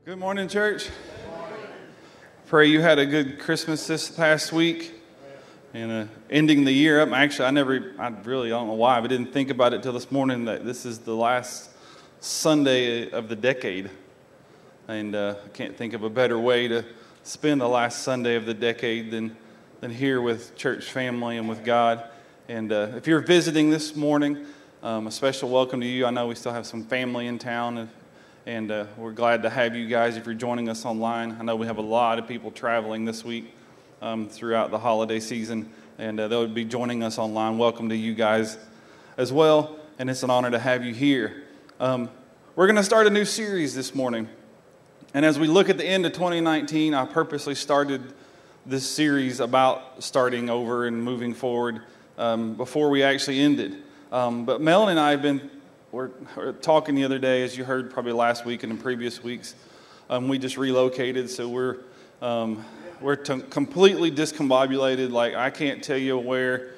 Good morning, church. Pray you had a good Christmas this past week and ending the year up. Actually, I really don't know why, but didn't think about it till this morning that this is the last Sunday of the decade. And I can't think of a better way to spend the last Sunday of the decade than here with church family and with God. And if you're visiting this morning, a special welcome to you. I know we still have some family in town, and we're glad to have you guys if you're joining us online. I know we have a lot of people traveling this week throughout the holiday season, and they'll be joining us online. Welcome to you guys as well, and it's an honor to have you here. We're going to start a new series this morning, and as we look at the end of 2019, I purposely started this series about starting over and moving forward before we actually ended. But Melanie and I were talking the other day, as you heard probably last week and in previous weeks. We just relocated, so we're completely discombobulated. Like, I can't tell you where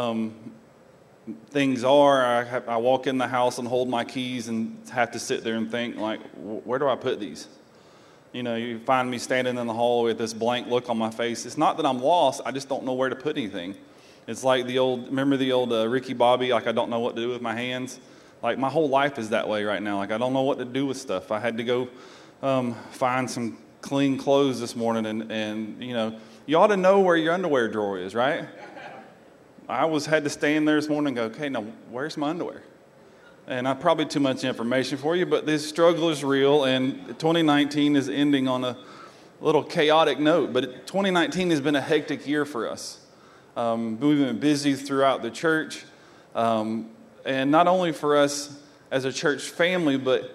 things are. I walk in the house and hold my keys and have to sit there and think, like, where do I put these? You know, you find me standing in the hall with this blank look on my face. It's not that I'm lost. I just don't know where to put anything. It's like remember the old Ricky Bobby, like, I don't know what to do with my hands? Like, my whole life is that way right now. Like, I don't know what to do with stuff. I had to go find some clean clothes this morning, and you know, you ought to know where your underwear drawer is, right? I had to stand there this morning and go, okay, now, where's my underwear? And probably too much information for you, but this struggle is real, and 2019 is ending on a little chaotic note, but 2019 has been a hectic year for us. We've been busy throughout the church, and not only for us as a church family, but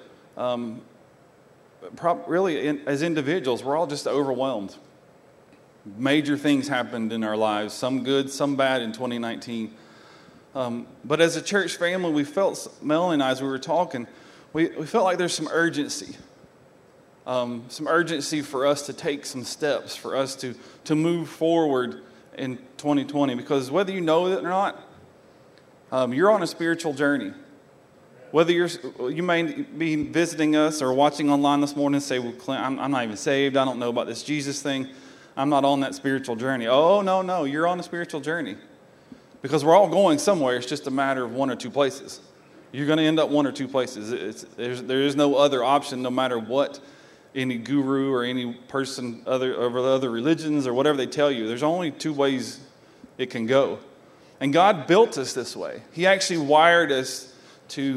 really as individuals, we're all just overwhelmed. Major things happened in our lives, some good, some bad in 2019. But as a church family, we felt, Melanie and I, as we were talking, we felt like there's some urgency. Some urgency for us to take some steps, for us to move forward in 2020. Because whether you know it or not, you're on a spiritual journey. Whether you may be visiting us or watching online this morning and say, well, Clint, I'm not even saved. I don't know about this Jesus thing. I'm not on that spiritual journey. Oh, no, you're on a spiritual journey. Because we're all going somewhere. It's just a matter of one or two places. You're going to end up one or two places. There is no other option, no matter what any guru or any person of other religions or whatever they tell you. There's only two ways it can go. And God built us this way. He actually wired us to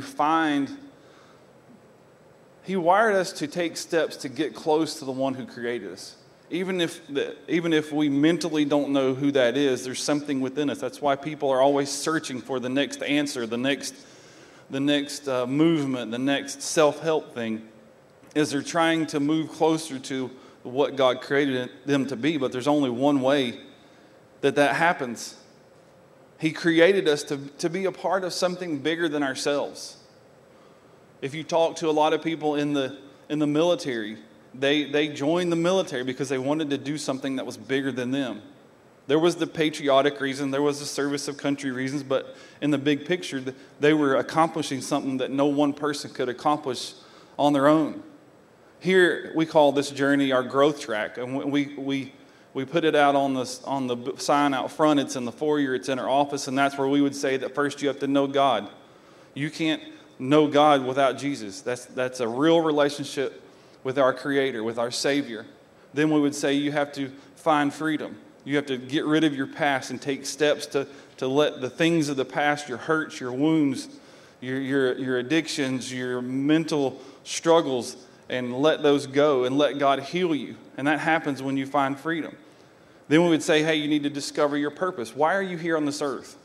take steps to get close to the one who created us. Even if we mentally don't know who that is, there's something within us. That's why people are always searching for the next answer, the next movement, the next self-help thing, is they're trying to move closer to what God created them to be. But there's only one way that happens. He created us to be a part of something bigger than ourselves. If you talk to a lot of people in the military, they joined the military because they wanted to do something that was bigger than them. There was the patriotic reason, there was the service of country reasons, but in the big picture, they were accomplishing something that no one person could accomplish on their own. Here, we call this journey our growth track, and we put it out on the sign out front. It's in the foyer, it's in our office, and that's where we would say that first you have to know God. You can't know God without Jesus. That's a real relationship with our Creator, with our Savior. Then we would say you have to find freedom. You have to get rid of your past and take steps to let the things of the past, your hurts, your wounds, your addictions, your mental struggles, and let those go and let God heal you. And that happens when you find freedom. Then we would say, hey, you need to discover your purpose. Why are you here on this earth?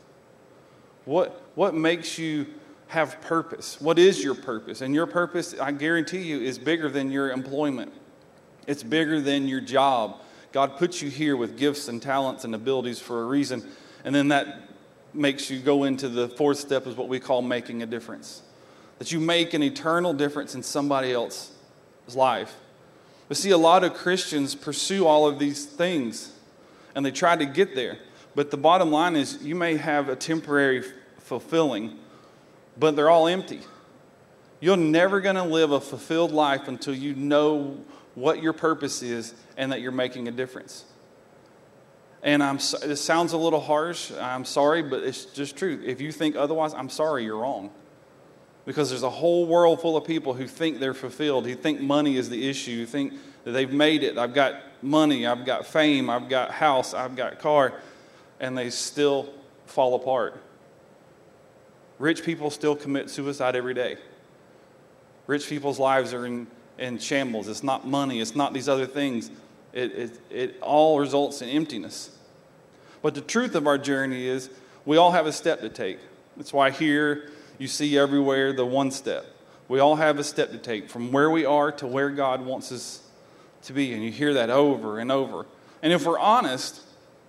What makes you have purpose? What is your purpose? And your purpose, I guarantee you, is bigger than your employment. It's bigger than your job. God puts you here with gifts and talents and abilities for a reason. And then that makes you go into the fourth step, is what we call making a difference. That you make an eternal difference in somebody else's life. But see, a lot of Christians pursue all of these things, and they try to get there. But the bottom line is, you may have a temporary fulfilling, but they're all empty. You're never going to live a fulfilled life until you know what your purpose is and that you're making a difference. And it sounds a little harsh. I'm sorry, but it's just true. If you think otherwise, I'm sorry, you're wrong. Because there's a whole world full of people who think they're fulfilled, who think money is the issue, who think that they've made it. I've got money, I've got fame, I've got house, I've got car, and they still fall apart. Rich people still commit suicide every day. Rich people's lives are in shambles. It's not money. It's not these other things. It all results in emptiness. But the truth of our journey is we all have a step to take. That's why here you see everywhere the one step. We all have a step to take from where we are to where God wants us to be. And you hear that over and over. And if we're honest,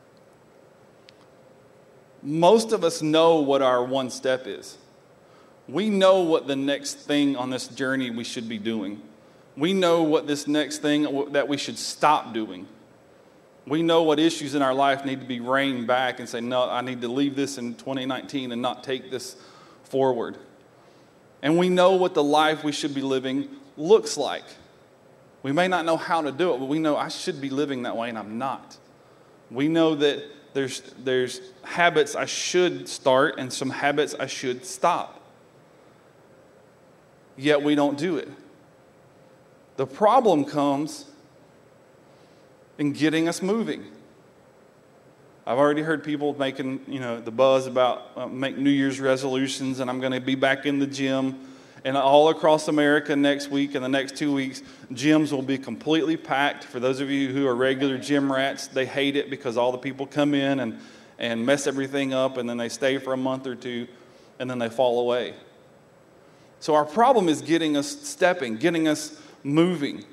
most of us know what our one step is. We know what the next thing on this journey we should be doing. We know what this next thing that we should stop doing. We know what issues in our life need to be reined back and say, no, I need to leave this in 2019 and not take this forward. And we know what the life we should be living looks like. We may not know how to do it, but we know I should be living that way and I'm not. We know that there's habits I should start and some habits I should stop. Yet we don't do it. The problem comes in getting us moving. I've already heard people making, the buzz about make New Year's resolutions, and I'm going to be back in the gym. And all across America next week and the next 2 weeks, gyms will be completely packed. For those of you who are regular gym rats, they hate it because all the people come in and mess everything up, and then they stay for a month or two, and then they fall away. So our problem is getting us stepping, getting us moving.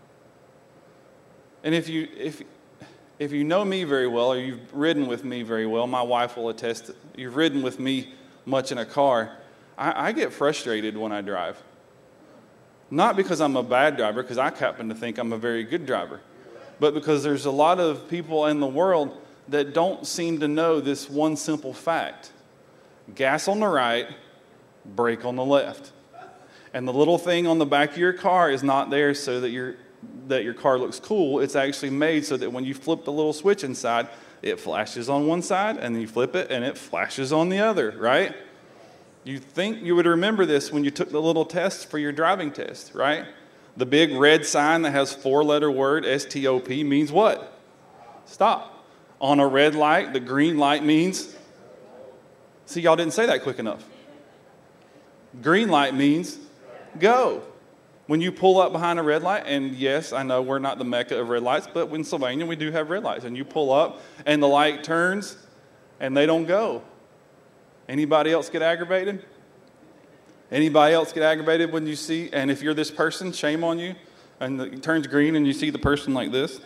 And if you know me very well, or you've ridden with me very well, my wife will attest, you've ridden with me much in a car, I get frustrated when I drive. Not because I'm a bad driver, because I happen to think I'm a very good driver, but because there's a lot of people in the world that don't seem to know this one simple fact. Gas on the right, brake on the left. And the little thing on the back of your car is not there so that your car looks cool. It's actually made so that when you flip the little switch inside, it flashes on one side, and then you flip it, and it flashes on the other, right? You think you would remember this when you took the little test for your driving test, right? The big red sign that has 4-letter word, STOP, means what? Stop. On a red light, the green light means... See, y'all didn't say that quick enough. Green light means... go. When you pull up behind a red light, and yes, I know we're not the mecca of red lights, but in Sylvania we do have red lights, and you pull up and the light turns and they don't go. Anybody else get aggravated? Anybody else get aggravated when you see, and if you're this person, shame on you, and it turns green and you see the person like this?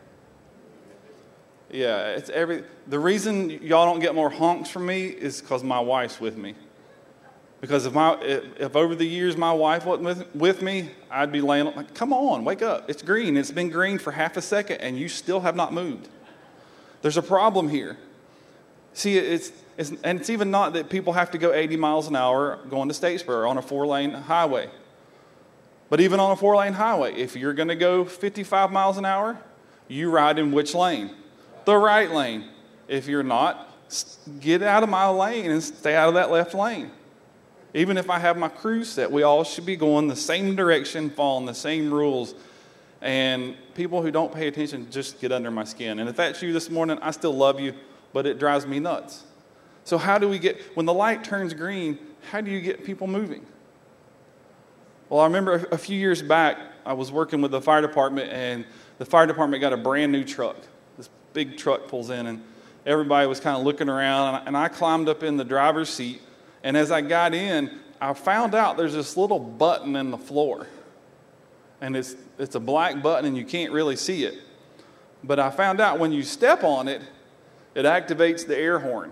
Yeah, the reason y'all don't get more honks from me is because my wife's with me. Because if over the years my wife wasn't with me, I'd be laying like, come on, wake up. It's green. It's been green for half a second, and you still have not moved. There's a problem here. See, it's even not that people have to go 80 miles an hour going to Statesboro on a 4-lane highway. But even on a 4-lane highway, if you're going to go 55 miles an hour, you ride in which lane? The right lane. If you're not, get out of my lane and stay out of that left lane. Even if I have my cruise set, we all should be going the same direction, following the same rules. And people who don't pay attention just get under my skin. And if that's you this morning, I still love you, but it drives me nuts. So how do we when the light turns green, how do you get people moving? Well, I remember a few years back, I was working with the fire department, and the fire department got a brand new truck. This big truck pulls in, and everybody was kind of looking around, and I climbed up in the driver's seat. And as I got in, I found out there's this little button in the floor. And it's a black button, and you can't really see it. But I found out when you step on it, it activates the air horn.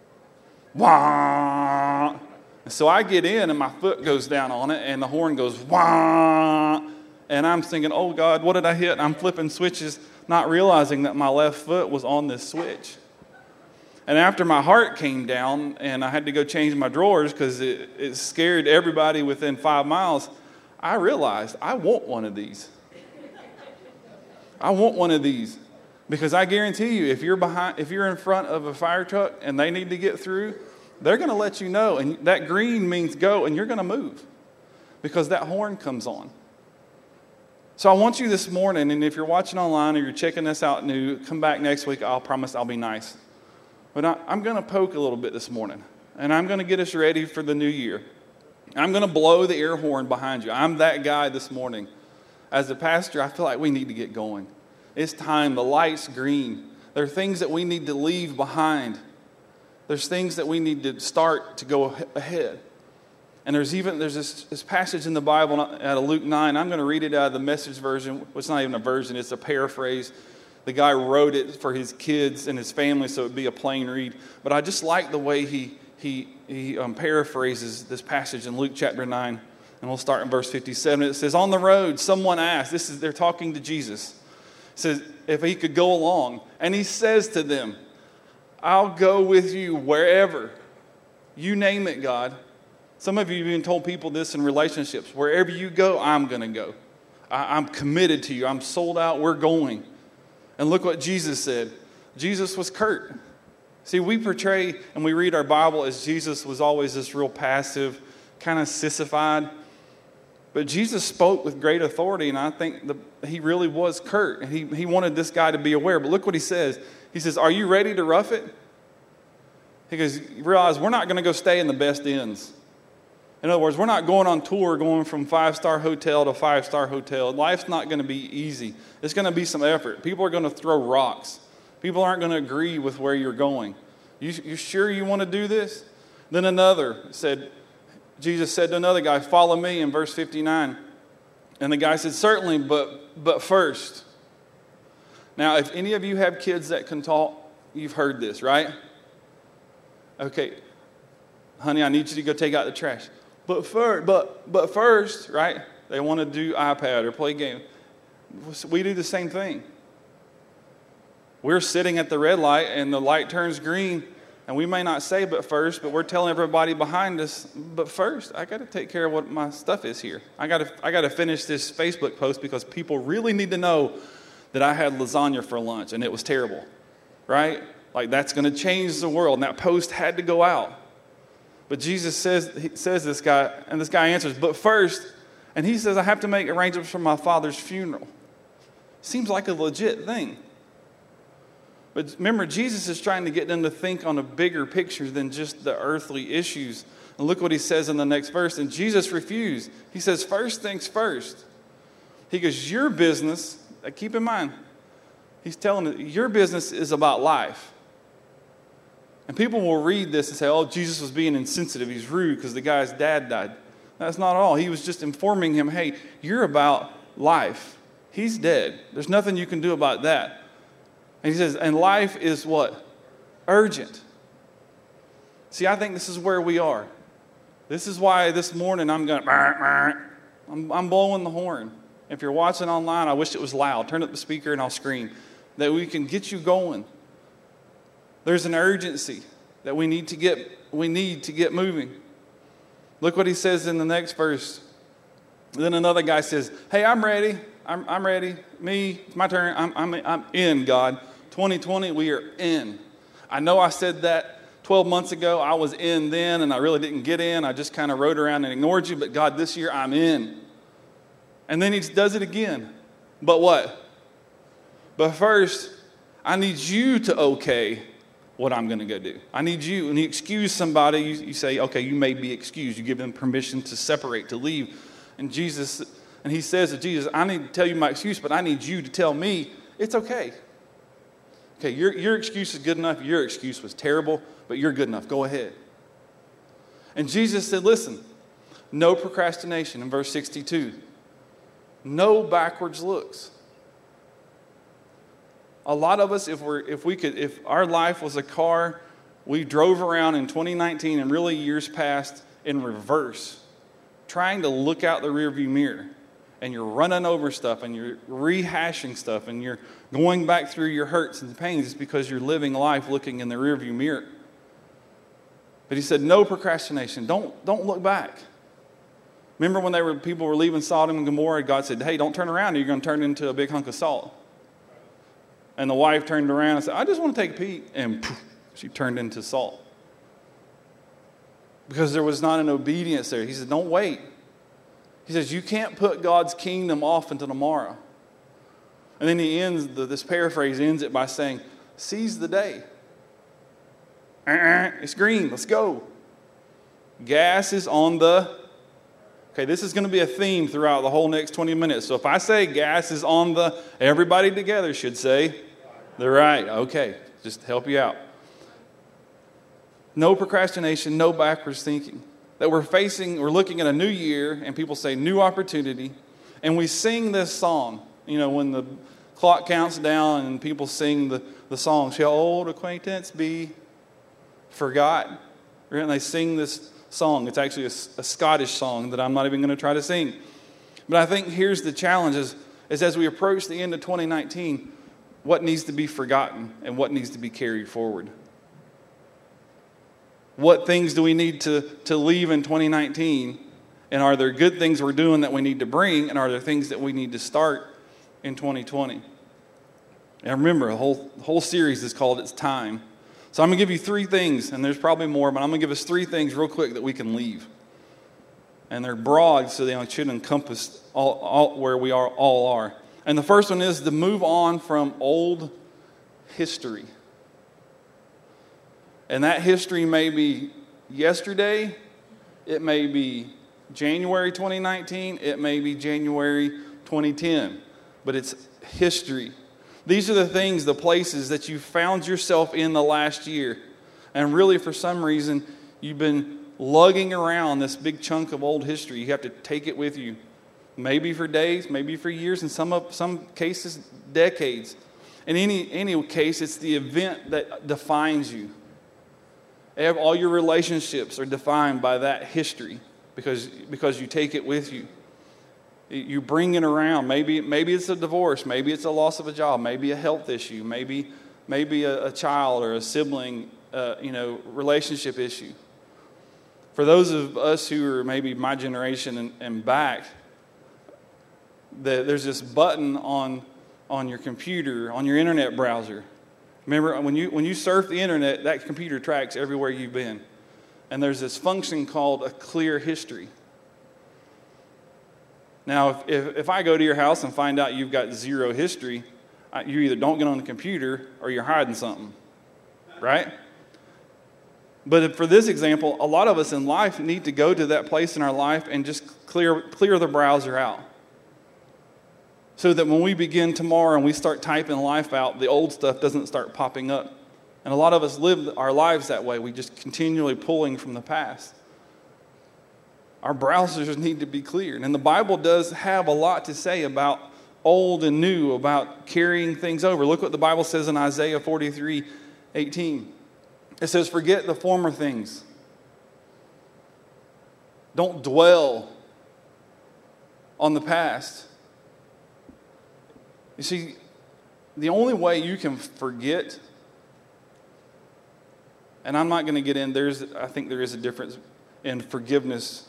Wah! And so I get in, and my foot goes down on it, and the horn goes, wah! And I'm thinking, oh, God, what did I hit? And I'm flipping switches, not realizing that my left foot was on this switch. And after my heart came down and I had to go change my drawers because it scared everybody within 5 miles, I realized I want one of these. I want one of these because I guarantee you, if you're in front of a fire truck and they need to get through, they're going to let you know. And that green means go, and you're going to move because that horn comes on. So I want you this morning, and if you're watching online or you're checking this out new, come back next week. I'll promise I'll be nice. But I'm going to poke a little bit this morning, and I'm going to get us ready for the new year. I'm going to blow the air horn behind you. I'm that guy this morning. As a pastor, I feel like we need to get going. It's time. The light's green. There are things that we need to leave behind. There's things that we need to start to go ahead. And there's this passage in the Bible out of Luke 9. I'm going to read it out of the Message version. Well, it's not even a version. It's a paraphrase. The guy wrote it for his kids and his family, so it would be a plain read. But I just like the way he paraphrases this passage in Luke chapter 9. And we'll start in verse 57. It says, on the road, someone asked. They're talking to Jesus. It says, if he could go along. And he says to them, I'll go with you wherever. You name it, God. Some of you have even told people this in relationships. Wherever you go, I'm going to go. I'm committed to you. I'm sold out. We're going. And look what Jesus said. Jesus was curt. See, we portray and we read our Bible as Jesus was always this real passive, kind of sissified. But Jesus spoke with great authority, and I think he really was curt. And he wanted this guy to be aware. But look what he says. He says, are you ready to rough it? He goes, you realize we're not going to go stay in the best inns. In other words, we're not going on tour going from 5-star hotel to 5-star hotel. Life's not going to be easy. It's going to be some effort. People are going to throw rocks. People aren't going to agree with where you're going. You sure you want to do this? Then Jesus said to another guy, follow me, in verse 59. And the guy said, certainly, but first. Now, if any of you have kids that can talk, you've heard this, right? Okay, honey, I need you to go take out the trash. But first, right? They want to do iPad or play game. We do the same thing. We're sitting at the red light and the light turns green, and we may not say but first, but we're telling everybody behind us, but first, I got to take care of what my stuff is here. I got to finish this Facebook post because people really need to know that I had lasagna for lunch and it was terrible, right? Like that's going to change the world, and that post had to go out. But Jesus says this guy, and this guy answers, but first, and he says, I have to make arrangements for my father's funeral. Seems like a legit thing. But remember, Jesus is trying to get them to think on a bigger picture than just the earthly issues. And look what he says in the next verse. And Jesus refused. He says, first things first. He goes, your business, keep in mind, he's telling it, your business is about life. And people will read this and say, oh, Jesus was being insensitive. He's rude because the guy's dad died. That's not all. He was just informing him, hey, you're about life. He's dead. There's nothing you can do about that. And he says, and life is what? Urgent. See, I think this is where we are. This is why this morning I'm blowing the horn. If you're watching online, I wish it was loud. Turn up the speaker and I'll scream. That we can get you going. There's an urgency that we need to get moving. Look what he says in the next verse. Then another guy says, hey, I'm ready. I'm ready. Me, it's my turn. I'm in, God. 2020, we are in. I know I said that 12 months ago. I was in then, and I really didn't get in. I just kind of rode around and ignored you. But God, this year I'm in. And then he does it again. But what? But first, I need you to okay what I'm going to go do. I need you. And you excuse somebody, you say, okay, you may be excused. You give them permission to separate, to leave. And he says to Jesus, I need to tell you my excuse, but I need you to tell me it's okay. Okay, your excuse is good enough. Your excuse was terrible, but you're good enough. Go ahead. And Jesus said, listen, no procrastination in verse 62. No backwards looks. A lot of us, if our life was a car, we drove around in 2019 and really years past in reverse, trying to look out the rearview mirror. and you're running over stuff and you're rehashing stuff and you're going back through your hurts and pains, it's because you're living life looking in the rearview mirror. But he said, no procrastination. Don't look back. Remember when people were leaving Sodom and Gomorrah, God said, hey, don't turn around, or you're going to turn into a big hunk of salt. And the wife turned around and said, I just want to take a peek. And poof, she turned into salt. Because there was not an obedience there. He said, don't wait. He says, you can't put God's kingdom off until tomorrow. And then he ends, this paraphrase ends it by saying, seize the day. It's green, let's go. Gas is on the... Okay, this is going to be a theme throughout the whole next 20 minutes. So if I say gas is on the... Everybody together should say the right. Okay, just to help you out. No procrastination, no backwards thinking. That we're looking at a new year, and people say new opportunity, and we sing this song. You know, when the clock counts down and people sing the song, shall old acquaintance be forgot? And they sing this song. It's actually a Scottish song that I'm not even going to try to sing. But I think here's the challenge is as we approach the end of 2019, what needs to be forgotten and what needs to be carried forward? What things do we need to leave in 2019? And are there good things we're doing that we need to bring? And are there things that we need to start in 2020? And remember, the whole series is called It's Time. So I'm going to give you 3 things, and there's probably more, but I'm going to give us 3 things real quick that we can leave. And they're broad, so they should encompass all where we all are. And the first one is to move on from old history. And that history may be yesterday, it may be January 2019, it may be January 2010, but it's history. These are the things, the places that you found yourself in the last year. And really, for some reason, you've been lugging around this big chunk of old history. You have to take it with you. Maybe for days, maybe for years, in some cases, decades. In any case, it's the event that defines you. All your relationships are defined by that history because you take it with you. You bring it around. Maybe it's a divorce. Maybe it's a loss of a job. Maybe a health issue. Maybe a child or a sibling, relationship issue. For those of us who are maybe my generation and back, there's this button on your computer, on your internet browser. Remember, when you surf the internet, that computer tracks everywhere you've been. And there's this function called a clear history. Now, if I go to your house and find out you've got 0 history, you either don't get on the computer or you're hiding something, right? But for this example, a lot of us in life need to go to that place in our life and just clear the browser out. So that when we begin tomorrow and we start typing life out, the old stuff doesn't start popping up. And a lot of us live our lives that way. We just continually pulling from the past. Our browsers need to be cleared. And the Bible does have a lot to say about old and new, about carrying things over. Look what the Bible says in Isaiah 43:18. It says, forget the former things. Don't dwell on the past. You see, the only way you can forget, and I'm not going to get in, I think there is a difference in forgiveness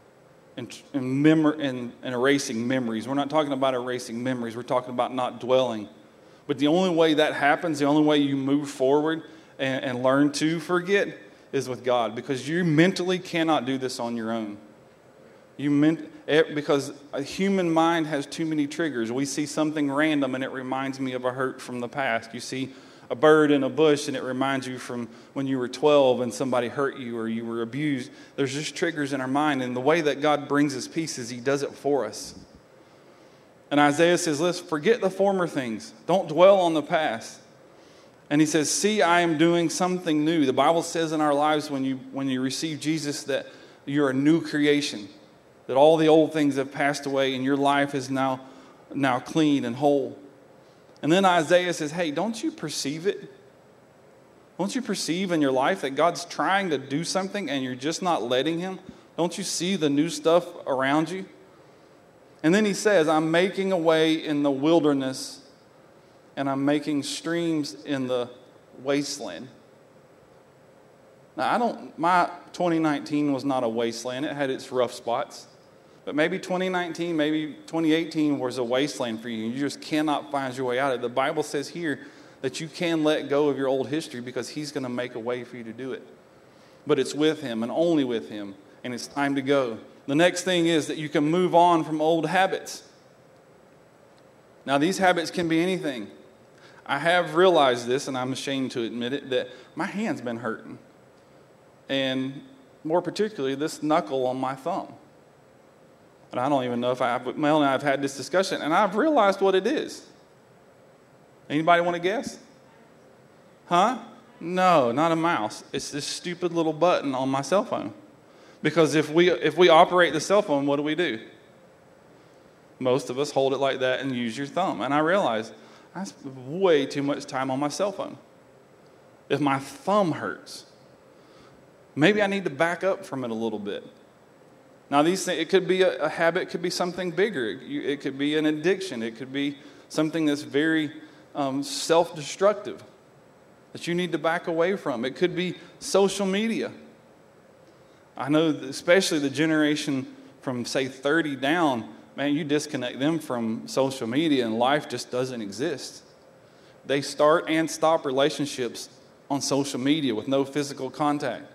and erasing memories. We're not talking about erasing memories. We're talking about not dwelling. But the only way that happens, the only way you move forward and learn to forget is with God. Because you mentally cannot do this on your own. Because a human mind has too many triggers. We see something random and it reminds me of a hurt from the past. You see a bird in a bush and it reminds you from when you were 12 and somebody hurt you or you were abused. There's just triggers in our mind. And the way that God brings us peace is He does it for us. And Isaiah says, let's forget the former things. Don't dwell on the past. And he says, see, I am doing something new. The Bible says in our lives when you receive Jesus that you're a new creation. That all the old things have passed away and your life is now clean and whole. And then Isaiah says, hey, don't you perceive it? Don't you perceive in your life that God's trying to do something and you're just not letting Him? Don't you see the new stuff around you? And then he says, I'm making a way in the wilderness, and I'm making streams in the wasteland. Now, my 2019 was not a wasteland. It had its rough spots. But maybe 2019, maybe 2018 was a wasteland for you. You just cannot find your way out of it. The Bible says here that you can let go of your old history because he's going to make a way for you to do it. But it's with him and only with him, and it's time to go. The next thing is that you can move on from old habits. Now, these habits can be anything. I have realized this, and I'm ashamed to admit it, that my hand's been hurting. And more particularly, this knuckle on my thumb. And I don't even know if Mel and I have had this discussion, and I've realized what it is. Anybody want to guess? Huh? No, not a mouse. It's this stupid little button on my cell phone. Because if we operate the cell phone, what do? Most of us hold it like that and use your thumb. And I realized I spend way too much time on my cell phone. If my thumb hurts, maybe I need to back up from it a little bit. Now, these things, it could be a habit, it could be something bigger. It could be an addiction. It could be something that's very self-destructive that you need to back away from. It could be social media. I know especially the generation from, say, 30 down, man, you disconnect them from social media and life just doesn't exist. They start and stop relationships on social media with no physical contact.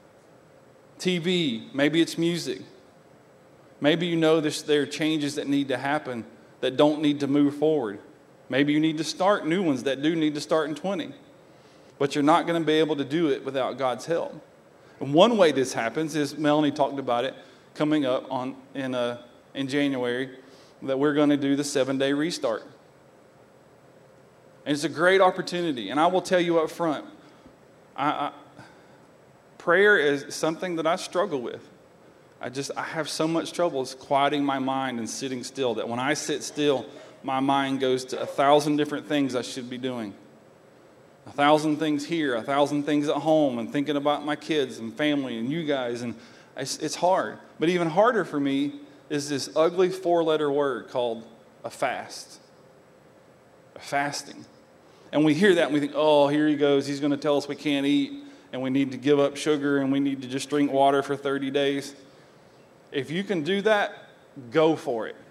TV, maybe it's music. Maybe you know there are changes that need to happen that don't need to move forward. Maybe you need to start new ones that do need to start in 20. But you're not going to be able to do it without God's help. And one way this happens is, Melanie talked about it coming up in January, that we're going to do the 7-day restart. And it's a great opportunity. And I will tell you up front, prayer is something that I struggle with. I have so much trouble quieting my mind and sitting still, that when I sit still, my mind goes to 1,000 different things I should be doing. 1,000 things here, 1,000 things at home, and thinking about my kids and family and you guys, and it's hard. But even harder for me is this ugly 4-letter word called a fast. A fasting. And we hear that and we think, oh, here he goes. He's going to tell us we can't eat and we need to give up sugar and we need to just drink water for 30 days. If you can do that, go for it.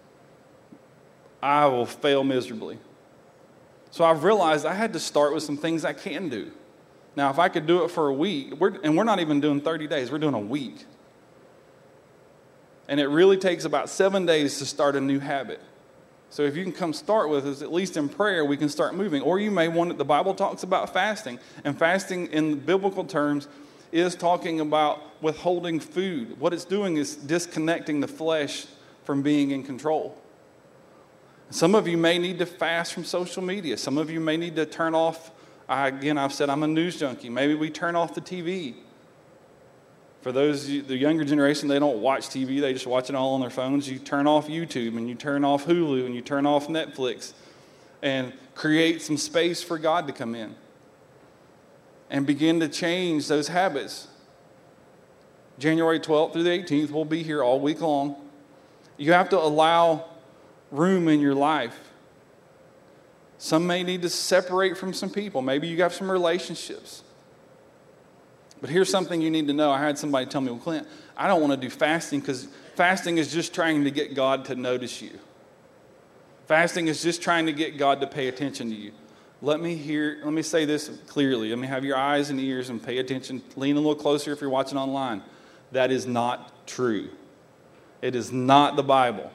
I will fail miserably. So I've realized I had to start with some things I can do. Now, if I could do it for a week, we're not even doing 30 days, we're doing a week. And it really takes about 7 days to start a new habit. So if you can come start with us, at least in prayer, we can start moving. Or you may want it, the Bible talks about fasting. And fasting in biblical terms is talking about withholding food. What it's doing is disconnecting the flesh from being in control. Some of you may need to fast from social media. Some of you may need to turn off, I've said I'm a news junkie. Maybe we turn off the TV. For those, the younger generation, they don't watch TV. They just watch it all on their phones. You turn off YouTube and you turn off Hulu and you turn off Netflix and create some space for God to come in and begin to change those habits. January 12th through the 18th, we'll be here all week long. You have to allow room in your life. Some may need to separate from some people. Maybe you have some relationships. But here's something you need to know. I had somebody tell me, well, Clint, I don't want to do fasting because fasting is just trying to get God to notice you. Fasting is just trying to get God to pay attention to you. Let me say this clearly. Let me have your eyes and ears and pay attention. Lean a little closer if you're watching online. That is not true. It is not the Bible.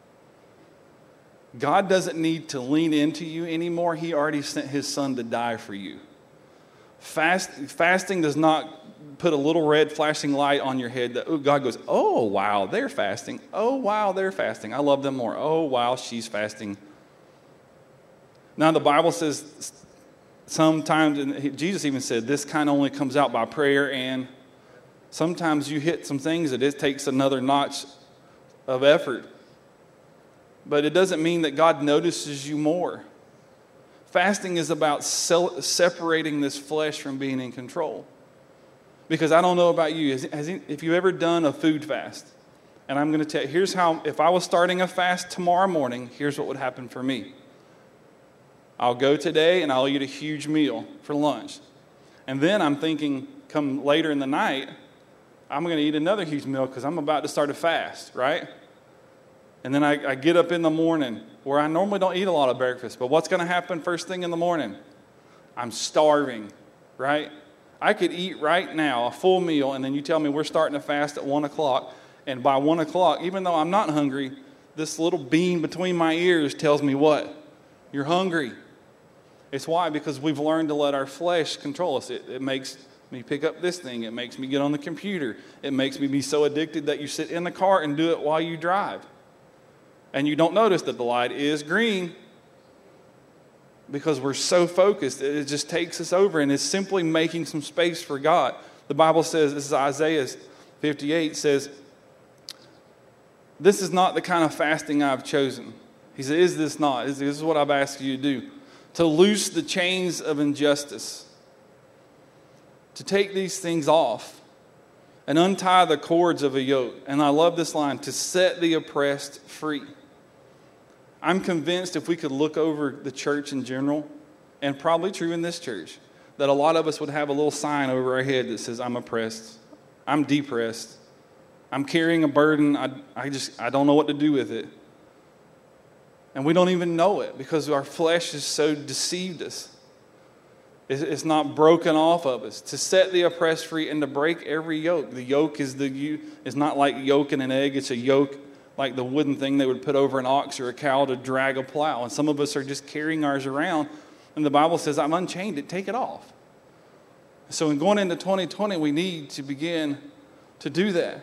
God doesn't need to lean into you anymore. He already sent his son to die for you. Fasting does not put a little red flashing light on your head that God goes, oh, wow, they're fasting. Oh, wow, they're fasting. I love them more. Oh, wow, she's fasting. Now, the Bible says sometimes, and Jesus even said, this kind only comes out by prayer, and sometimes you hit some things that it takes another notch of effort. But it doesn't mean that God notices you more. Fasting is about separating this flesh from being in control. Because I don't know about you, if you've ever done a food fast, And I'm going to tell you, here's how, if I was starting a fast tomorrow morning, here's what would happen for me. I'll go today and I'll eat a huge meal for lunch. And then I'm thinking, come later in the night, I'm going to eat another huge meal because I'm about to start a fast, right? And then I get up in the morning where I normally don't eat a lot of breakfast. But what's going to happen first thing in the morning? I'm starving, right? I could eat right now a full meal, and then you tell me we're starting a fast at 1 o'clock. And by 1 o'clock, even though I'm not hungry, this little bean between my ears tells me what? You're hungry. It's why? Because we've learned to let our flesh control us. It makes me pick up this thing. It makes me get on the computer. It makes me be so addicted that you sit in the car and do it while you drive. And you don't notice that the light is green because we're so focused. It just takes us over, and it's simply making some space for God. The Bible says, this is Isaiah 58, says, this is not the kind of fasting I've chosen. He said, is this not? This is what I've asked you to do. To loose the chains of injustice. To take these things off and untie the cords of a yoke. And I love this line, to set the oppressed free. I'm convinced if we could look over the church in general, and probably true in this church, that a lot of us would have a little sign over our head that says, I'm oppressed, I'm depressed, I'm carrying a burden, I don't know what to do with it. And we don't even know it because our flesh has so deceived us. It's not broken off of us. To set the oppressed free and to break every yoke. The yoke is not like yoking an egg. It's a yoke like the wooden thing they would put over an ox or a cow to drag a plow. And some of us are just carrying ours around. And the Bible says, I'm unchained it. Take it off. So in going into 2020, we need to begin to do that.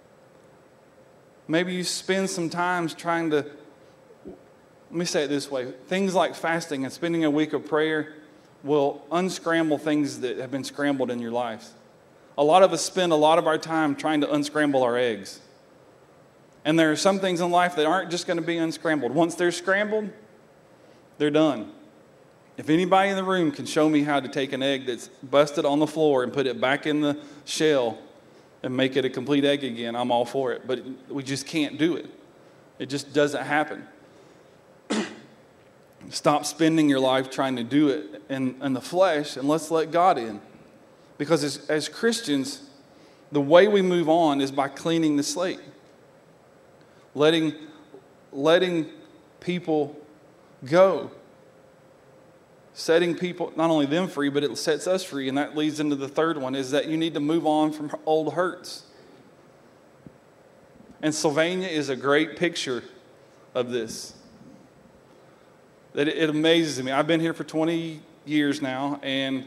Maybe you spend some time trying to, let me say it this way. Things like fasting and spending a week of prayer will unscramble things that have been scrambled in your life. A lot of us spend a lot of our time trying to unscramble our eggs. And there are some things in life that aren't just going to be unscrambled. Once they're scrambled, they're done. If anybody in the room can show me how to take an egg that's busted on the floor and put it back in the shell and make it a complete egg again, I'm all for it. But we just can't do it. It just doesn't happen. Stop spending your life trying to do it in the flesh, and let's let God in. Because as Christians, the way we move on is by cleaning the slate. Letting people go. Setting people, not only them free, but it sets us free. And that leads into the third one, is that you need to move on from old hurts. And Sylvania is a great picture of this. That it amazes me. I've been here for 20 years now, and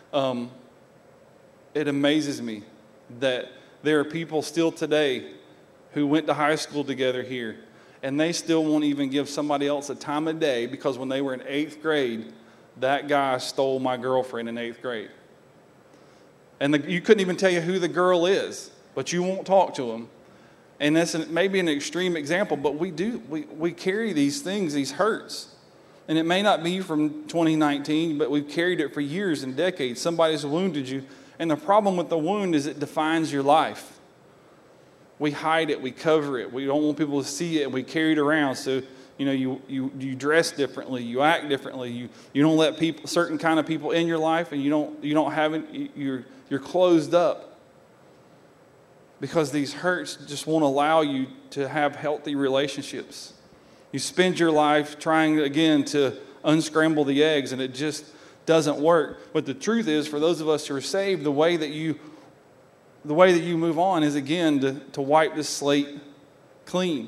it amazes me that there are people still today who went to high school together here, and they still won't even give somebody else a time of day because when they were in 8th grade, that guy stole my girlfriend in 8th grade. And you couldn't even tell you who the girl is, but you won't talk to him. And that's maybe an extreme example, but we do. We carry these things, these hurts. And it may not be from 2019, but we've carried it for years and decades. Somebody's wounded you. And the problem with the wound is it defines your life. We hide it. We cover it. We don't want people to see it. And we carry it around. So, you dress differently. You act differently. You don't let certain kind of people in your life. And you're closed up. Because these hurts just won't allow you to have healthy relationships. You spend your life trying, again, to unscramble the eggs, and it just doesn't work. But the truth is, for those of us who are saved, the way that you move on is, again, to wipe this slate clean.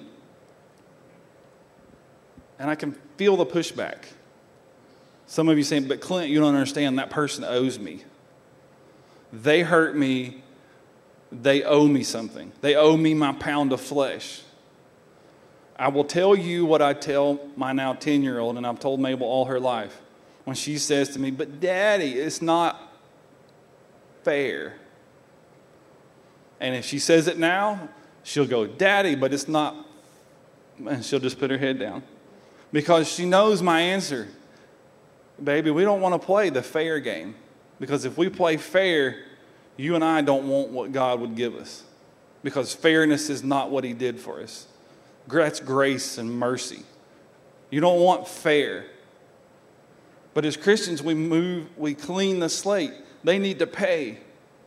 And I can feel the pushback. Some of you saying, but Clint, you don't understand, that person owes me. They hurt me. They owe me something. They owe me my pound of flesh. I will tell you what I tell my now 10-year-old, and I've told Mabel all her life. When she says to me, but Daddy, it's not fair. And if she says it now, she'll go, Daddy, but it's not. And she'll just put her head down. Because she knows my answer. Baby, we don't want to play the fair game. Because if we play fair, you and I don't want what God would give us. because fairness is not what he did for us. That's grace and mercy. You don't want fair. But as Christians, we clean the slate. They need to pay.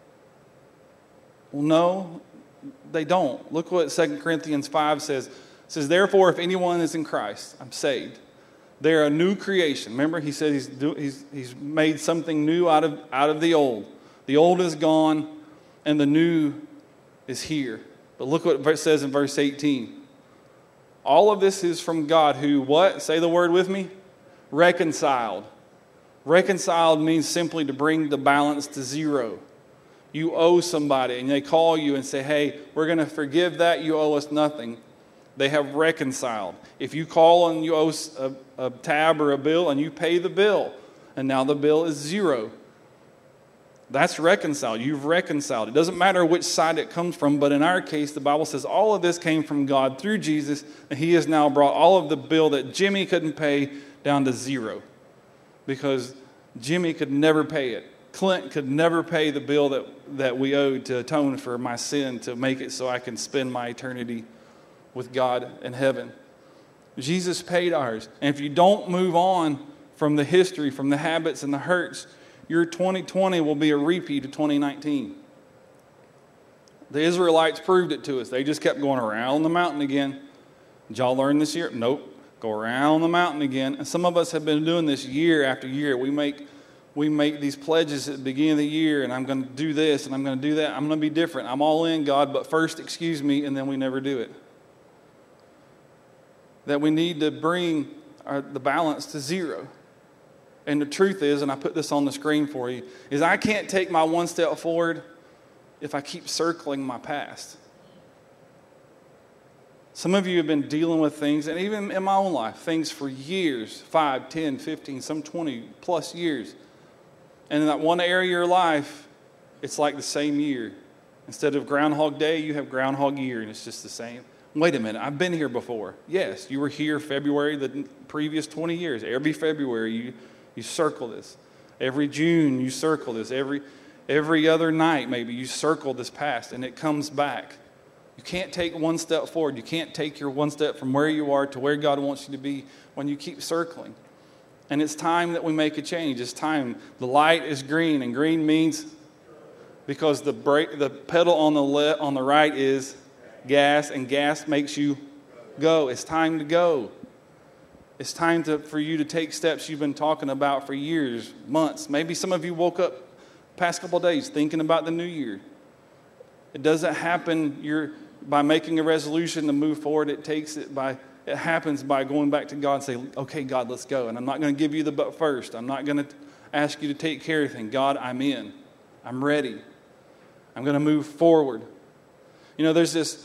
Well, no, they don't. Look what 2 Corinthians 5 says. It says, therefore, if anyone is in Christ, I'm saved. They're a new creation. Remember, he said he's made something new out of the old. The old is gone, and the new is here. But look what it says in verse 18. All of this is from God who, what? Say the word with me. Reconciled. Reconciled means simply to bring the balance to zero. You owe somebody, and they call you and say, hey, we're going to forgive that. You owe us nothing. They have reconciled. If you call and you owe a tab or a bill, and you pay the bill, and now the bill is zero, that's reconciled. You've reconciled. It doesn't matter which side it comes from, but in our case, the Bible says all of this came from God through Jesus, and he has now brought all of the bill that Jimmy couldn't pay down to zero, because Jimmy could never pay it. Clint could never pay the bill that we owed to atone for my sin, to make it so I can spend my eternity with God in heaven. Jesus paid ours. And if you don't move on from the history, from the habits and the hurts, your 2020 will be a repeat of 2019. The Israelites proved it to us. They just kept going around the mountain again. Did y'all learn this year? Nope. Go around the mountain again. And some of us have been doing this year after year. We make these pledges at the beginning of the year, and I'm going to do this, and I'm going to do that. I'm going to be different. I'm all in, God, but first, excuse me, and then we never do it. That we need to bring the balance to zero. And the truth is, and I put this on the screen for you, is I can't take my one step forward if I keep circling my past. Some of you have been dealing with things, and even in my own life, things for years, 5, 10, 15, some 20 plus years. And in that one area of your life, it's like the same year. Instead of Groundhog Day, you have Groundhog Year, and it's just the same. Wait a minute, I've been here before. Yes, you were here February the previous 20 years. Every February, you circle this. Every June, you circle this. Every other night, maybe, you circle this past, and it comes back. You can't take one step forward. You can't take your one step from where you are to where God wants you to be when you keep circling. And it's time that we make a change. It's time. The light is green, and green means, because the pedal on the right is gas, and gas makes you go. It's time to go. It's time for you to take steps you've been talking about for years, months. Maybe some of you woke up past couple of days thinking about the new year. It doesn't happen by making a resolution to move forward. It happens by going back to God and say, okay, God, let's go. And I'm not going to give you the but first. I'm not going to ask you to take care of things. God, I'm in. I'm ready. I'm going to move forward. You know, there's this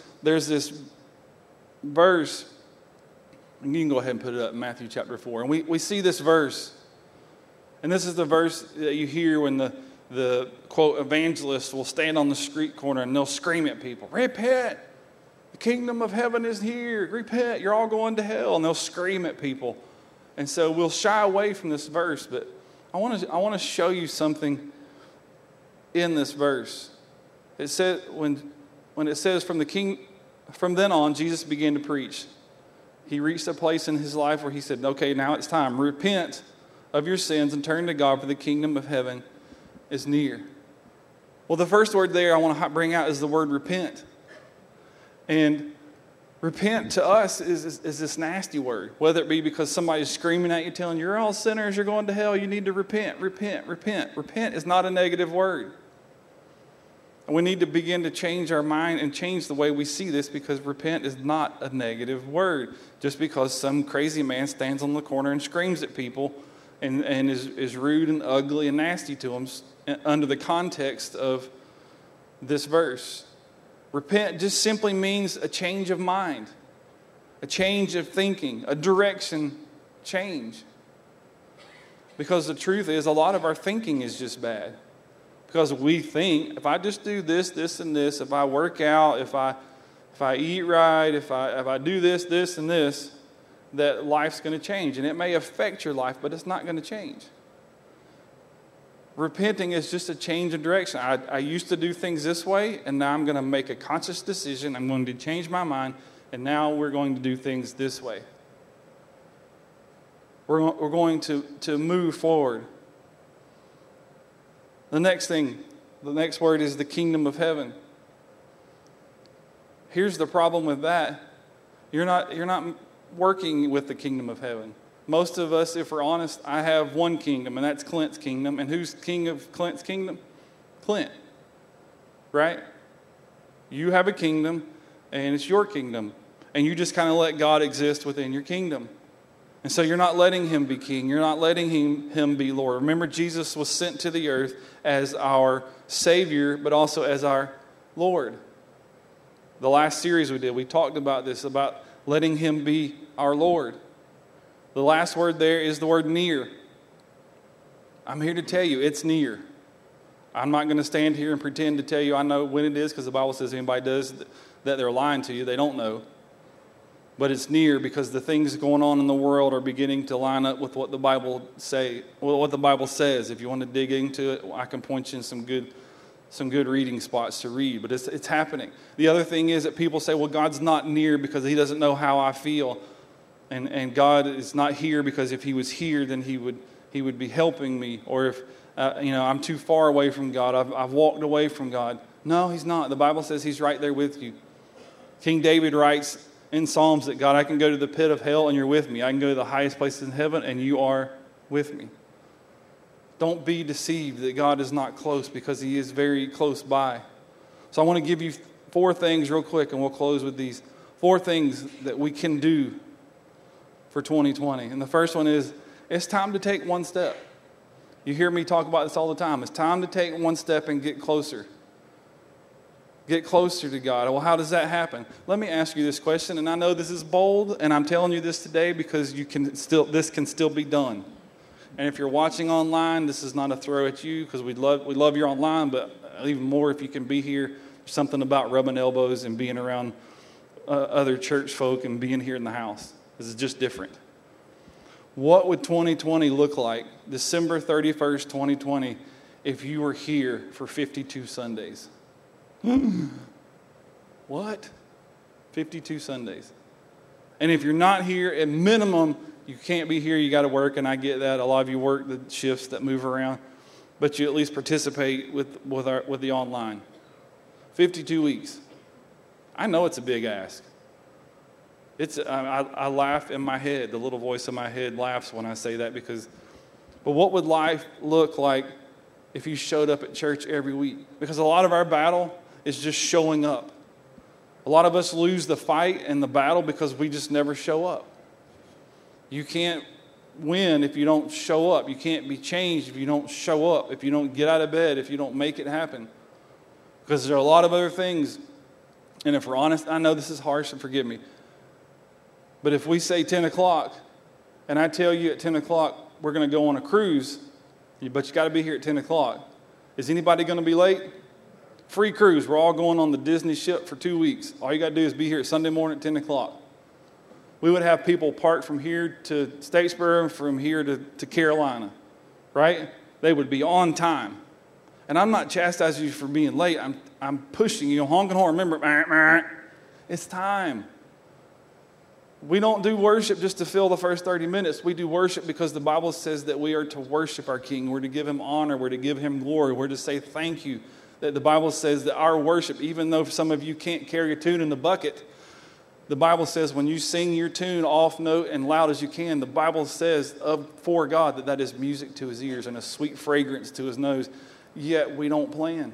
verse, and you can go ahead and put it up in Matthew chapter 4. And we see this verse. And this is the verse that you hear when the quote, evangelists will stand on the street corner and they'll scream at people, repent, the kingdom of heaven is here, repent, you're all going to hell. And they'll scream at people. And so we'll shy away from this verse, but I want to show you something in this verse. It says, when it says from then on, Jesus began to preach. He reached a place in his life where he said, okay, now it's time. Repent of your sins and turn to God, for the kingdom of heaven is near. Well, the first word there I want to bring out is the word repent. And repent to us is this nasty word, whether it be because somebody's screaming at you, telling you, you're all sinners, you're going to hell, you need to repent, repent, repent. Repent is not a negative word. And we need to begin to change our mind and change the way we see this, because repent is not a negative word. Just because some crazy man stands on the corner and screams at people and is rude and ugly and nasty to them under the context of this verse. Repent just simply means a change of mind, a change of thinking, a direction change. Because the truth is, a lot of our thinking is just bad. Because we think, if I just do this, this, and this, if I work out, if I eat right, if I do this, this, and this, that life's going to change. And it may affect your life, but it's not going to change. Repenting is just a change of direction. I used to do things this way, and now I'm going to make a conscious decision. I'm going to change my mind, and now we're going to do things this way. We're going to move forward. The next word is the kingdom of heaven. Here's the problem with that. You're not working with the kingdom of heaven. Most of us, if we're honest, I have one kingdom, and that's Clint's kingdom. And who's king of Clint's kingdom? Clint. Right? You have a kingdom, and it's your kingdom. And you just kind of let God exist within your kingdom. And so you're not letting him be king. You're not letting him be Lord. Remember, Jesus was sent to the earth as our Savior, but also as our Lord. The last series we did, we talked about this, about letting him be our Lord. The last word there is the word near. I'm here to tell you, it's near. I'm not going to stand here and pretend to tell you I know when it is, because the Bible says if anybody does that, they're lying to you. They don't know. But it's near because the things going on in the world are beginning to line up with what the Bible says. If you want to dig into it, I can point you in some good reading spots to read. But it's happening. The other thing is that people say, well, God's not near because he doesn't know how I feel. And God is not here because if he was here, then he would be helping me. Or if I'm too far away from God, I've walked away from God. No, he's not. The Bible says he's right there with you. King David writes in Psalms that God, I can go to the pit of hell and you're with me. I can go to the highest places in heaven and you are with me. Don't be deceived that God is not close, because he is very close by. So I want to give you 4 things real quick, and we'll close with these 4 things that we can do for 2020. And the first one is, it's time to take one step. You hear me talk about this all the time. It's time to take one step and get closer. Get closer to God. Well, how does that happen? Let me ask you this question, and I know this is bold, and I'm telling you this today because this can still be done. And if you're watching online, this is not a throw at you, because we love you online, but even more if you can be here. There's something about rubbing elbows and being around other church folk and being here in the house. This is just different. What would 2020 look like, December 31st, 2020, if you were here for 52 Sundays? What? 52 Sundays. And if you're not here, at minimum, you can't be here, you got to work, and I get that. A lot of you work the shifts that move around, but you at least participate with the online. 52 weeks. I know it's a big ask. I laugh in my head. The little voice in my head laughs when I say that, but what would life look like if you showed up at church every week? Because a lot of our battle is just showing up. A lot of us lose the fight and the battle because we just never show up. You can't win if you don't show up. You can't be changed if you don't show up, if you don't get out of bed, if you don't make it happen. Because there are a lot of other things. And if we're honest, I know this is harsh, and forgive me. But if we say 10 o'clock, and I tell you at 10 o'clock we're going to go on a cruise, but you got to be here at 10 o'clock. Is anybody going to be late? Free cruise. We're all going on the Disney ship for 2 weeks. All you got to do is be here Sunday morning at 10 o'clock. We would have people park from here to Statesboro and from here to Carolina, right? They would be on time. And I'm not chastising you for being late. I'm pushing you, honking horn. Remember, it's time. We don't do worship just to fill the first 30 minutes. We do worship because the Bible says that we are to worship our King. We're to give him honor. We're to give him glory. We're to say thank you. That the Bible says that our worship, even though some of you can't carry a tune in the bucket, the Bible says when you sing your tune off note and loud as you can, the Bible says for God that is music to his ears and a sweet fragrance to his nose. Yet we don't plan.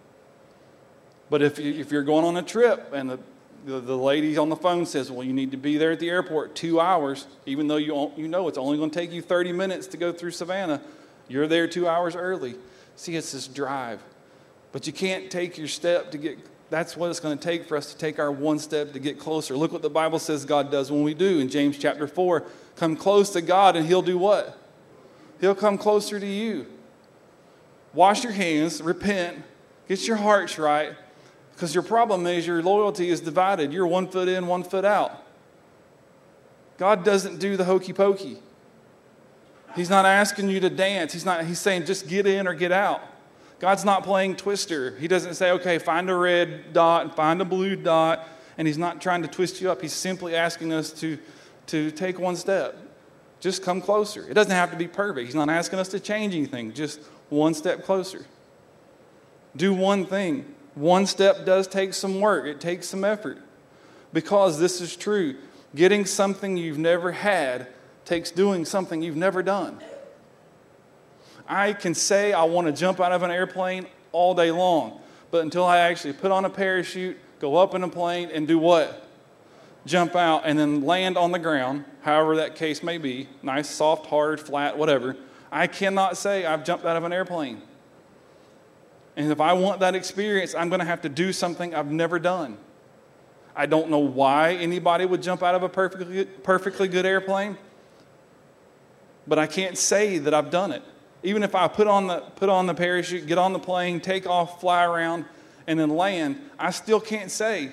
But if you're going on a trip and the lady on the phone says, well, you need to be there at the airport 2 hours, even though you know it's only going to take you 30 minutes to go through Savannah, you're there 2 hours early. See, it's this drive. But you can't take your step to get. That's what it's going to take for us to take our one step to get closer. Look what the Bible says God does when we do. In James chapter 4, come close to God and he'll do what? He'll come closer to you. Wash your hands, repent, get your hearts right, because your problem is your loyalty is divided. You're 1 foot in, 1 foot out. God doesn't do the hokey pokey. He's not asking you to dance. He's saying just get in or get out. God's not playing Twister. He doesn't say, okay, find a red dot and find a blue dot. And he's not trying to twist you up. He's simply asking us to take one step. Just come closer. It doesn't have to be perfect. He's not asking us to change anything. Just one step closer. Do one thing. One step does take some work. It takes some effort. Because this is true. Getting something you've never had takes doing something you've never done. I can say I want to jump out of an airplane all day long, but until I actually put on a parachute, go up in a plane, and do what? Jump out and then land on the ground, however that case may be, nice, soft, hard, flat, whatever, I cannot say I've jumped out of an airplane. And if I want that experience, I'm going to have to do something I've never done. I don't know why anybody would jump out of a perfectly good airplane, but I can't say that I've done it. Even if I put on the parachute, get on the plane, take off, fly around, and then land, I still can't say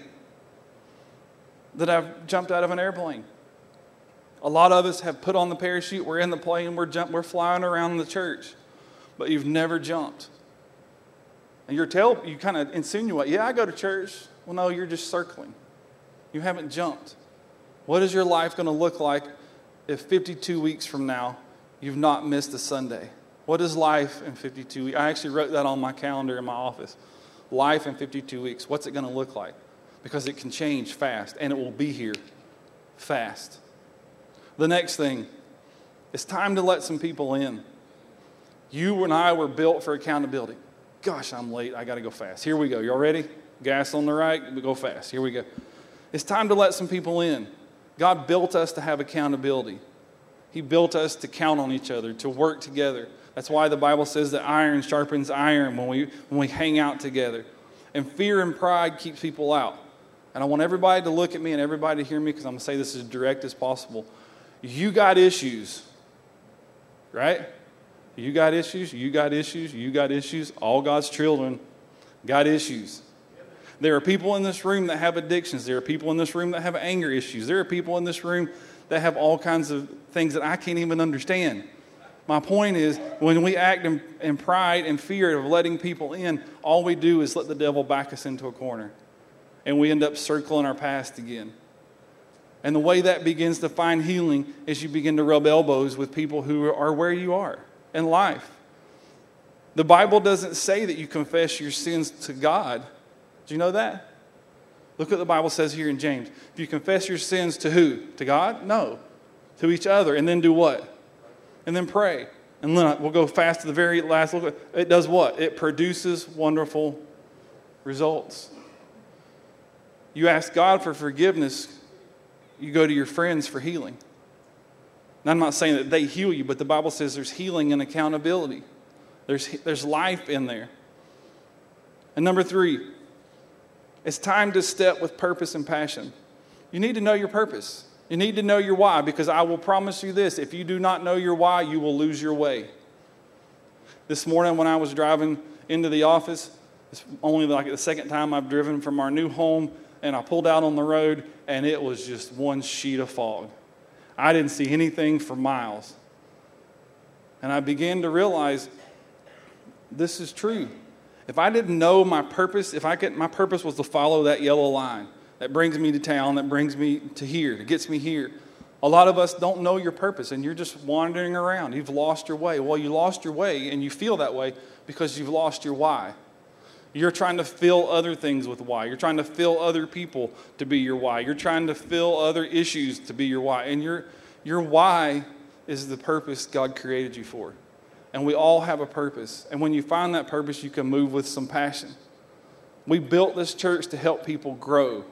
that I've jumped out of an airplane. A lot of us have put on the parachute, we're in the plane, we're flying around the church, but you've never jumped. And you kind of insinuate, yeah, I go to church. Well, no, you're just circling. You haven't jumped. What is your life going to look like if 52 weeks from now you've not missed a Sunday? What is life in 52 weeks? I actually wrote that on my calendar in my office. Life in 52 weeks. What's it going to look like? Because it can change fast, and it will be here fast. The next thing, it's time to let some people in. You and I were built for accountability. Gosh, I'm late. I got to go fast. Here we go. Y'all ready? Gas on the right. We go fast. Here we go. It's time to let some people in. God built us to have accountability. He built us to count on each other, to work together. That's why the Bible says that iron sharpens iron when we hang out together. And fear and pride keeps people out. And I want everybody to look at me and everybody to hear me, because I'm going to say this as direct as possible. You got issues, right? You got issues, you got issues, you got issues. All God's children got issues. There are people in this room that have addictions. There are people in this room that have anger issues. There are people in this room that have all kinds of things that I can't even understand. My point is, when we act in pride and fear of letting people in, all we do is let the devil back us into a corner. And we end up circling our past again. And the way that begins to find healing is you begin to rub elbows with people who are where you are in life. The Bible doesn't say that you confess your sins to God. Do you know that? Look what the Bible says here in James. If you confess your sins to who? To God? No. To each other. And then do what? And then pray. And then we'll go fast to the very last. Look, it does what? It produces wonderful results. You ask God for forgiveness. You go to your friends for healing. And I'm not saying that they heal you, but the Bible says there's healing and accountability. There's life in there. And number 3, it's time to step with purpose and passion. You need to know your purpose. You need to know your why, because I will promise you this: if you do not know your why, you will lose your way. This morning when I was driving into the office, it's only like the second time I've driven from our new home, and I pulled out on the road, and it was just one sheet of fog. I didn't see anything for miles. And I began to realize this is true. If I didn't know my purpose, my purpose was to follow that yellow line that brings me to town, that brings me to here, that gets me here. A lot of us don't know your purpose, and you're just wandering around. You've lost your way. Well, you lost your way, and you feel that way because you've lost your why. You're trying to fill other things with why. You're trying to fill other people to be your why. You're trying to fill other issues to be your why. And your why is the purpose God created you for. And we all have a purpose. And when you find that purpose, you can move with some passion. We built this church to help people grow.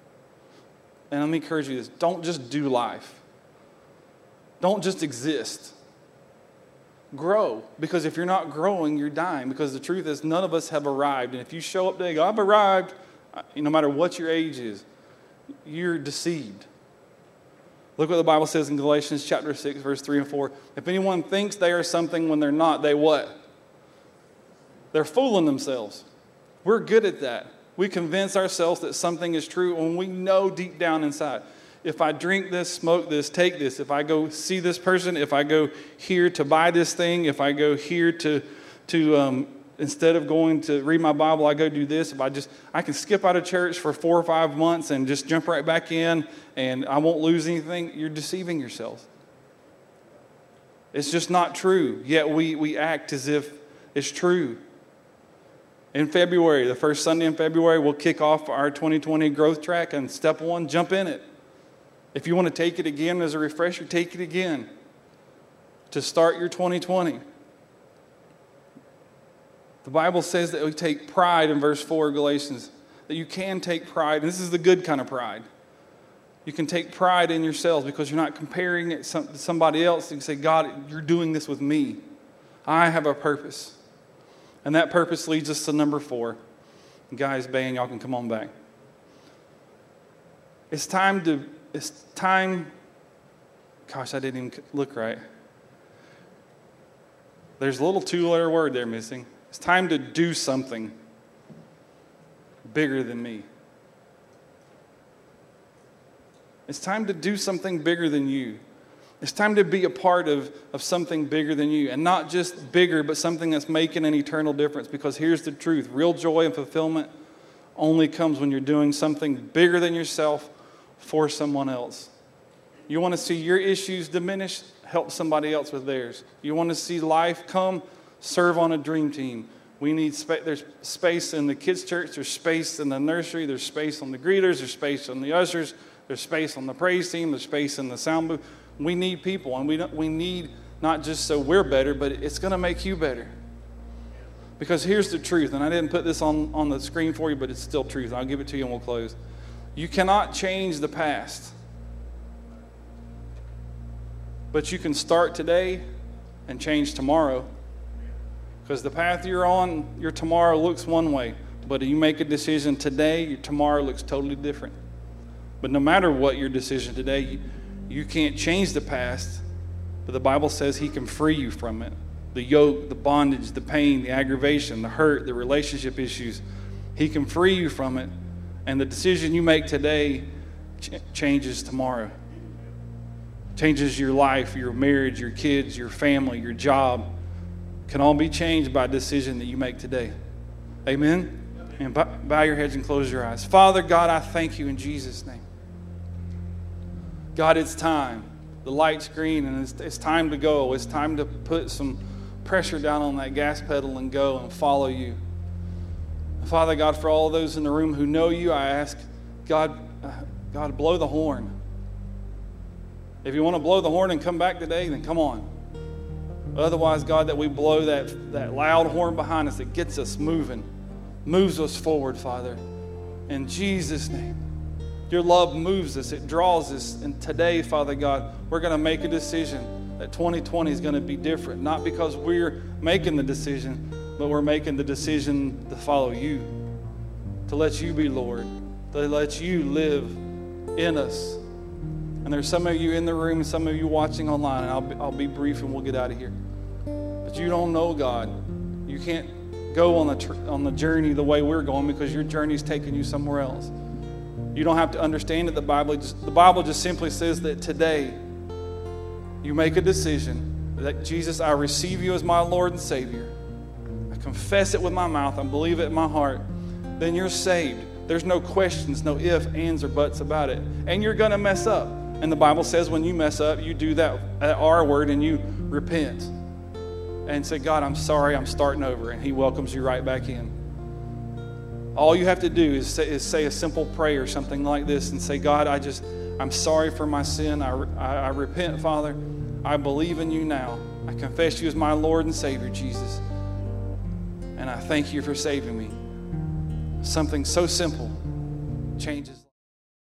And let me encourage you this: don't just do life. Don't just exist. Grow. Because if you're not growing, you're dying. Because the truth is, none of us have arrived. And if you show up today and go, I've arrived, no matter what your age is, you're deceived. Look what the Bible says in Galatians chapter 6, verse 3 and 4. If anyone thinks they are something when they're not, they what? They're fooling themselves. We're good at that. We convince ourselves that something is true when we know deep down inside. if I drink this, smoke this, take this, if I go see this person, if I go here to buy this thing, if I go here to instead of going to read my Bible, I go do this. If I can skip out of church for 4 or 5 months and just jump right back in and I won't lose anything, you're deceiving yourselves. It's just not true. Yet we act as if it's true. In February, the first Sunday in February, we'll kick off our 2020 growth track, and step 1, jump in it. If you want to take it again as a refresher, take it again to start your 2020. The Bible says that we take pride in verse 4 of Galatians, that you can take pride, and this is the good kind of pride. You can take pride in yourselves because you're not comparing it to somebody else. You can say, God, you're doing this with me. I have a purpose. And that purpose leads us to number 4. And guys, band, y'all can come on back. It's time, gosh, I didn't even look right. There's a little 2-letter word there missing. It's time to do something bigger than me. It's time to do something bigger than you. It's time to be a part of something bigger than you. And not just bigger, but something that's making an eternal difference. Because here's the truth. Real joy and fulfillment only comes when you're doing something bigger than yourself for someone else. You want to see your issues diminish? Help somebody else with theirs. You want to see life come? Serve on a dream team. We need there's space in the kids' church. There's space in the nursery. There's space on the greeters. There's space on the ushers. There's space on the praise team. There's space in the sound booth. We need people, and we need not just so we're better, but it's going to make you better. Because here's the truth, and I didn't put this on the screen for you, but it's still truth. I'll give it to you and we'll close. You cannot change the past, but you can start today and change tomorrow. Because the path you're on, your tomorrow looks one way, but if you make a decision today, your tomorrow looks totally different. But no matter what your decision today, you can't change the past, but the Bible says He can free you from it. The yoke, the bondage, the pain, the aggravation, the hurt, the relationship issues. He can free you from it. And the decision you make today changes tomorrow. Changes your life, your marriage, your kids, your family, your job. Can all be changed by a decision that you make today. Amen? And bow your heads and close your eyes. Father God, I thank you in Jesus' name. God, it's time. The light's green, and it's time to go. It's time to put some pressure down on that gas pedal and go and follow you. Father God, for all those in the room who know you, I ask, God, blow the horn. If you want to blow the horn and come back today, then come on. Otherwise, God, that we blow that loud horn behind us that gets us moving, moves us forward, Father. In Jesus' name. Your love moves us. It draws us. And today, Father God, we're going to make a decision that 2020 is going to be different. Not because we're making the decision, but we're making the decision to follow you, to let you be Lord, to let you live in us. And there's some of you in the room and some of you watching online, and I'll be brief and we'll get out of here. But you don't know God. You can't go on the journey the way we're going because your journey's taking you somewhere else. You don't have to understand it. The Bible just simply says that today you make a decision that, Jesus, I receive you as my Lord and Savior. I confess it with my mouth. I believe it in my heart. Then you're saved. There's no questions, no ifs, ands, or buts about it. And you're going to mess up. And the Bible says when you mess up, you do that R word and you repent. And say, God, I'm sorry, I'm starting over. And He welcomes you right back in. All you have to do is say a simple prayer, something like this, and say, God, I'm sorry for my sin. I repent, Father. I believe in you now. I confess you as my Lord and Savior, Jesus. And I thank you for saving me. Something so simple changes.